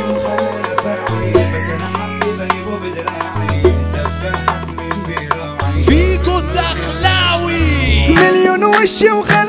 وخلافعي بس انا حبيب اجيبه بدراعي دبحك من براعي فيكو الدخلاوي مليون وش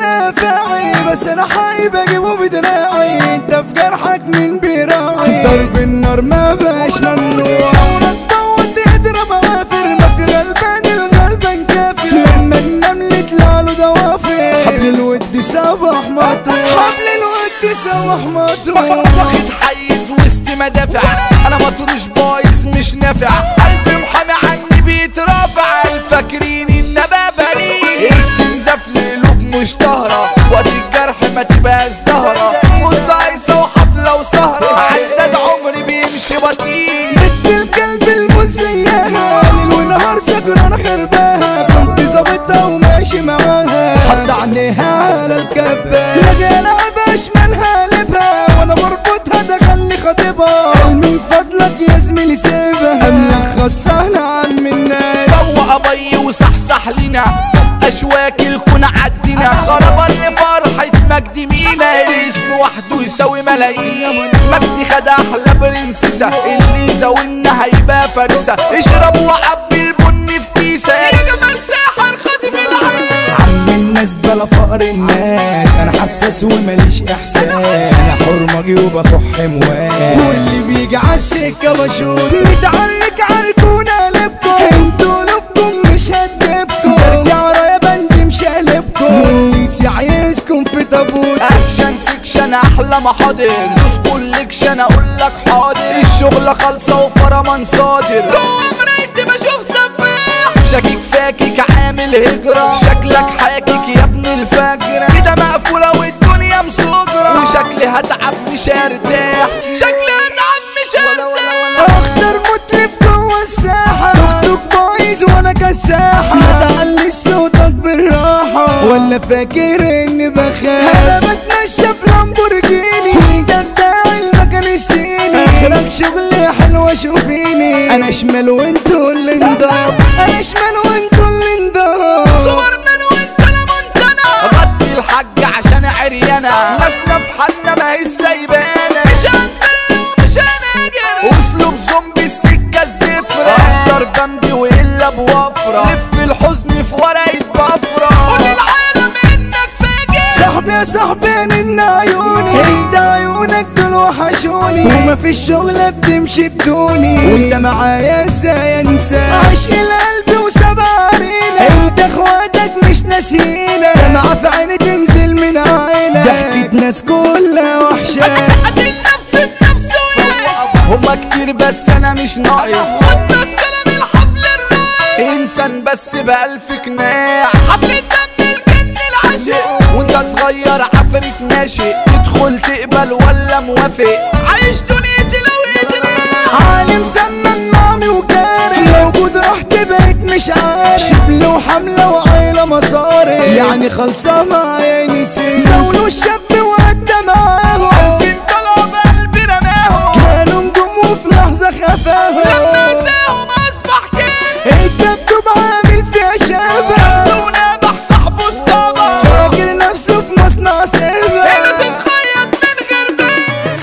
وخلافعي بس انا حايب اجيبه بدراعي انت في جرحك من براعي ضرب النار ما بقاش ممنوع ثورة تضوت تضرب عافر ما في غلبان الغلبان كافر لما النمل يطلع له دوافر حبل الود صباح مطروح حبل الود صباح مطروح واخد حيز وسط مدافع انا مطروش بايظ مش نافع الف محامي عني بيترافع الفاكرين النبا بريء استنزاف لقلوب مش طهرة وقت الجرح ما تبقى الزهرة مصايصة وحفلة وسهرة عداد عمري بيمشي بطيء بنت الكلب المزينة ليل ونهار سكرانة خرباها كنت ظابطها وماشي معاها حط عينيها على الكباس لاقي لعبة اشمالها قلبها وانا بربطها دخلني خاطبها من فضلك يا زميلي سيبها ملخص سهل عم الناس سوق بي وصحصح لينا فوق اشواك الكون عدينا خربان لفرحة مجدي مينا الاسم وحده يساوي ملايين مجدي خد احلى برنسسة اللي يزاولنا هيبقى فارسة اشرب وعبي البن في كيسة يا جمال ساحر خاطف العين عم الناس بلا فقر الناس انا حساس وماليش احساس انا حرمجي وبكح موال واللي بيجي عالسكه بشوف متعلق عالكون قلبكم انتوا لبكم مش هدبكم برجع ورايا بند مش قلبكم واللي عايزكم في تابوت اكشن سكشن احلى محاضر دوس كولكشن اقولك حاضر الشغلة خالصة وفرمان صادر جوه مرايتي بشوف سفاح شاكك فاكك عامل هجرة شكلك حاكك يا ابن الفجرة كده مقفولة والدنيا مسجرة وشكلي هتعب مش هرتاح شكلي هتعب مش هرتاح اختار متلف جوه الساحه توك بايظ وانا كساحه ما تعليش صوتك بالراحه ولا فاكر اني بخاف انا بتمشى في لامبورجيني ده بتاع المكان الصيني اخرك شغلي حلوه شوفيني انا شمال وانتوا اللي انضاف انا شمال وانتوا اللي انضاف سوبر مان وانت لا منتنا غطي الحاج عشان عريانة ناسنا في حالنا ما هي سايبانا مش هنسلم ومش هنجري واسلوب زومبي السكة الزفرة اختار بمبي والا بوفرة لف الحزن في ورقة بفرة قول للعالم انك فاجر صاحبي يا صاحبي ان عيوني انت عيونك دول وحشوني وما في الشغلة بتمشي بدوني وانت معايا ازاي انسى عشق القلب وسبع عرينا انت اخواتك مش ناسينا دمعة في عيني تنزل من عينك ضحكة ناس كلها وحشة قتل نفسي بنفسي وياس هما كتير بس انا مش ناقص خد ناس كلام الحفل الرايق انسان بس بألف قناع حفل دم الجن العاشق وانت صغير عفريت ناشئ تدخل تقبل ولا موافق عايش دنيتي لو ايدنا عالم سمن مامي وكاري موجود رحت بقيت مش عارف شبل وحملة وعيلة مصاري يعني خلصة معايا نسيت زولوا الشاب وقد معاهم عارفين طلب قلبي رماهم كانوا نجوم وفي لحظة خفاهم لما نساهم اصبح كان الدبدوب عامل فيها شبه قلبه ونابح صاحبه اصطبح فاكر نفسه في مصنع سيبه هنا تتخيط من غير بين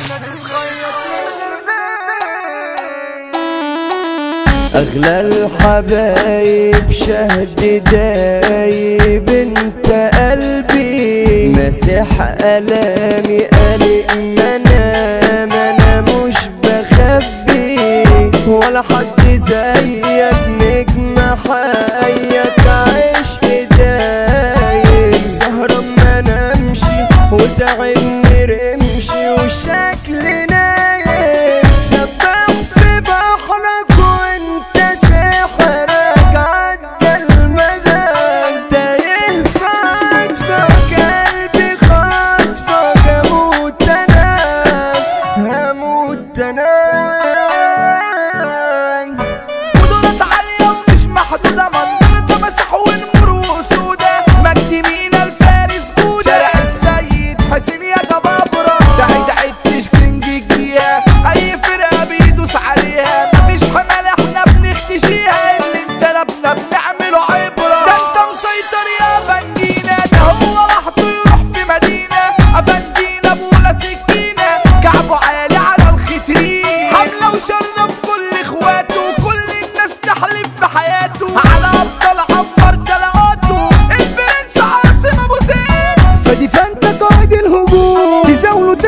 أغلى الحبايب شهد دايب انت قلبي مسح ألامي قلق انا مش بخبي ولا حد زيك نجم حيك عشق دايب سهران ما نمشي وتعبني رمشي والشكل نايم سبح في بحرك وانت سحرك عدى المدى تايه في عطفك قلبي خاطفك هموت انا قدرات عالية ومش محدودة منطقة مسح ونمر وسودة مجدي مينا الفارس جودة شارع السيد حسين يا جبار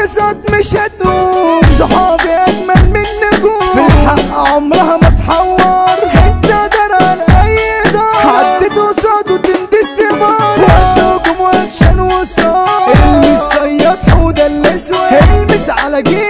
صوت مش هتقوم. صحابي اجمل من نجوم في الحق عمرها ما تحور. انت دران اي دار عدت قصاده تندس تمار. وقت هجوم واكشن وصار. المس صياد حوده الاسود. المس على جيل